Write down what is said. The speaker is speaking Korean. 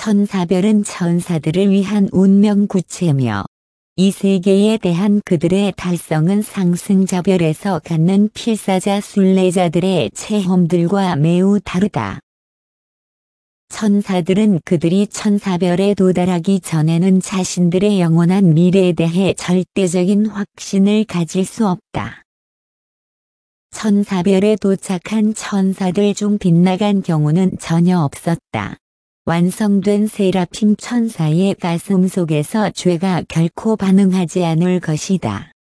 천사별은 천사들을 위한 운명 구체며 이 세계에 대한 그들의 달성은 상승자별에서 갖는 필사자 순례자들의 체험들과 매우 다르다. 천사들은 그들이 천사별에 도달하기 전에는 자신들의 영원한 미래에 대해 절대적인 확신을 가질 수 없다. 천사별에 도착한 천사들 중 빗나간 경우는 전혀 없었다. 완성된 세라핌 천사의 가슴 속에서 죄가 결코 반응하지 않을 것이다.